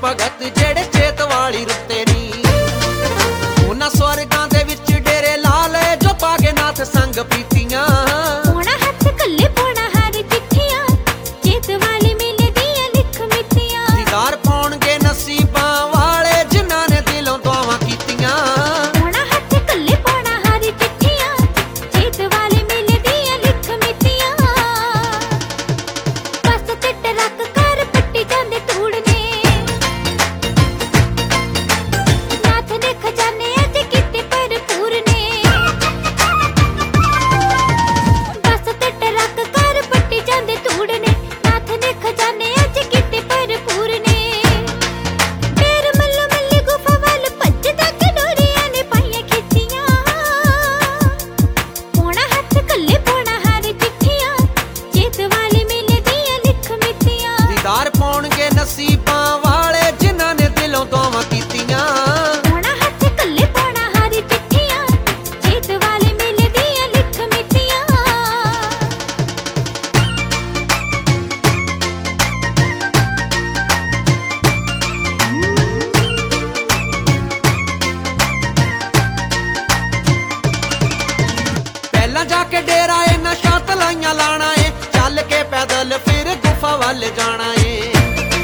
ਭਗਤ ਜਿਹੜੇ ਚੇਤ ਵਾਲੀ ਰੁੱਤੇ ਨੀ। ਉਹਨਾਂ ਸਵਰਗਾਂ ਦੇ ਵਿੱਚ ਡੇਰੇ ਲਾ ਲਏ ਜੋ ਪਾਗੇ ਨਾਥ ਸੰਗ ਪੀਤੀਆਂ। ਪੋਣਾ ਹੱਥ ਕੱਲੇ ਪੋਣਾ ਹਰ ਚਿੱਠੀਆਂ, ਚੇਤ ਵਾਲੇ ਮੇਲੇ ਦੀਆਂ ਲਿਖ ਮਿੱਤੀਆਂ। ਦੀਦਾਰ ਪਾਉਣਗੇ ਨਸੀਬਾਂ ਵਾਲੇ ਜਿਨ੍ਹਾਂ ਨੇ ਦਿਲੋਂ ਦੁਆਵਾਂ ਕੀਤੀਆਂ। ਪੋਣਾ ਹੱਥ ਕੱਲੇ ਪੋਣਾ ਹਰ ਚਿੱਠੀਆਂ, ਚੇਤ ਵਾਲੇ ਮੇਲੇ ਦੀਆਂ ਲਿਖ ਮਿੱਤੀਆਂ। ਬੱਸ ਤੇ ਟਰੱਕ ਕਰ ਪੱਟੀ ਜਾਂਦੇ ਧੂੜ ਨੇ, ਨਾਥ ਨੇ ਖਜ਼ਾਨੇ ਅੱਜ ਕੀਤੇ ਭਰਪੂਰ ਨੇ। ਬੱਸ ਤੇ ਟਰੱਕ ਕਰ ਪੱਟੀ ਜਾਂਦੇ ਧੂੜ ਨੇ, ਨਾਥ ਨੇ ਖਜ਼ਾਨੇ ਅੱਜ ਕੀਤੇ ਭਰਪੂਰ ਨੇ। ਫੇਰ ਮੱਲੋ ਮੱਲੀ ਗੁਫਾ ਵੱਲ ਭੱਜਦਾ ਕਡੋਰੀਆਂ ਨੇ ਪਾਈਆਂ ਖਿੱਚੀਆਂ। ਪੋਣਾ ਹੱਥ ਕੱਲੇ ਪੋਣਾ ਹਰ ਚਿੱਠੀਆਂ, ਚੇਤ ਵਾਲੇ ਮੇਲੇ ਦੀਆਂ ਲਿਖ ਮਿੱਤੀਆਂ। ਦੀਦਾਰ ਪਾਉਣਗੇ ਨਸੀਬਾਂ ਵਾਲੇ ਜਿਨ੍ਹਾਂ ਨੇ ਦਿਲੋਂ ਦੁਆਵਾਂ ਕੀਤੀਆਂ। ਪੋਣਾ ਹੱਥ ਕੱਲੇ ਪੋਣਾ ਹਰ ਚਿੱਠੀਆਂ, ਚੇਤ ਵਾਲੇ ਮੇਲੇ ਦੀਆਂ ਲਿਖ ਮਿੱਤੀਆਂ। ਪਹਿਲਾਂ ਜਾ ਕੇ ਡੇਰਾ ਏ ਨਸ਼ਾ ਤਲਾਈਆਂ ਲਾਣਾ ਏ, ਚੱਲ ਕੇ ਪੈਦਲ ਫਿਰ ਗੁਫਾ ਵੱਲ ਜਾਣਾ ਏ।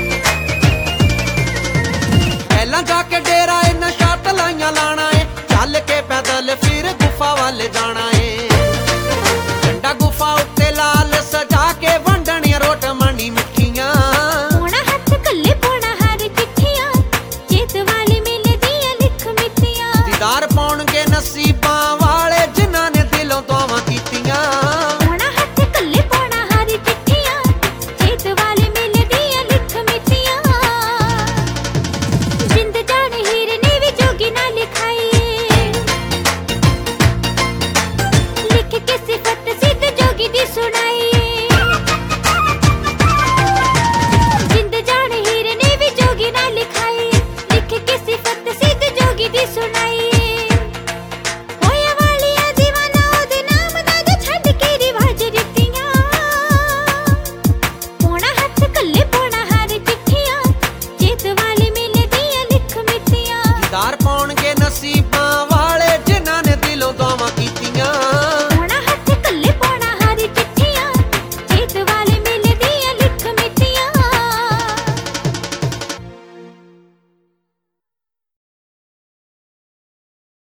ਪਹਿਲਾਂ ਜਾ ਕੇ ਡੇਰਾ ਏ ਨਸ਼ਾ ਤਲਾਈਆਂ ਲਾਣਾ ਏ, ਚੱਲ ਕੇ ਪੈਦਲ ਫਿਰ ਗੁਫਾ ਵੱਲ ਜਾਣਾ ਏ। ਝੰਡਾ ਗੁਫਾ ਉੱਤੇ ਲਾਲ ਸਜਾ ਕੇ ਵੰਡਣੀਆਂ ਰੋਟ ਮਣੀ ਮਿੱਠੀਆਂ। ਪੋਣਾ ਹੱਥ ਕੱਲੇ ਪੋਣਾ ਹਰ ਚਿੱਠੀਆਂ, ਚੇਤ ਵਾਲੇ ਮੇਲੇ ਦੀਆਂ ਲਿਖ ਮਿੱਤੀਆਂ। ਦੀਦਾਰ ਪਾਉਣਗੇ ਨਸੀਬਾਂ ਵਾਲੇ ਜਿਨ੍ਹਾਂ ਨੇ ਦਿਲੋਂ ਦੁਆਵਾਂ ਕੀਤੀਆਂ। ਪੋਣਾ ਹੱਥ ਕੱਲੇ ਪੋਣਾ ਹਰ ਚਿੱਠੀਆਂ, ਚੇਤ ਵਾਲੇ ਮੇਲੇ ਦੀਆਂ ਲਿਖ ਮਿੱਤੀਆਂ। ਜਿੰਦ ਜਾਣ ਹੀਰ ਨੇ ਵੀ ਜੋਗੀ ਨਾਲ ਲਿਖਾਈ ਏ, ਲਿਖ ਕੇ ਸਿਫਤ ਸਿੱਧ ਜੋਗੀ ਦੀ ਸੁਣਾਈ ਏ। ਜਿੰਦ ਜਾਣ ਹੀਰ ਨੇ ਵੀ ਜੋਗੀ ਨਾਲ ਲਿਖਾਈ ਏ, ਲਿਖ ਕੇ ਸਿਫਤ ਸਿੱਧ ਜੋਗੀ ਦੀ ਸੁਣਾਈ ਏ। ਹੋਇਆ ਵਾਲੀਆਂ ਦੀਵਾਨਾ ਉਹਦੇ ਨਾਮ ਦਾ ਜੋ ਛੱਡ ਕੇ ਰਿਵਾਜ ਰੀਤੀਆਂ। ਪੋਣਾ ਹੱਥ ਕੱਲੇ ਪੋਣਾ ਹਰ ਚਿੱਠੀਆਂ, ਚੇਤ ਵਾਲੇ ਮੇਲੇ ਦੀਆਂ ਲਿਖ ਮਿੱਤੀਆਂ। ਦੀਦਾਰ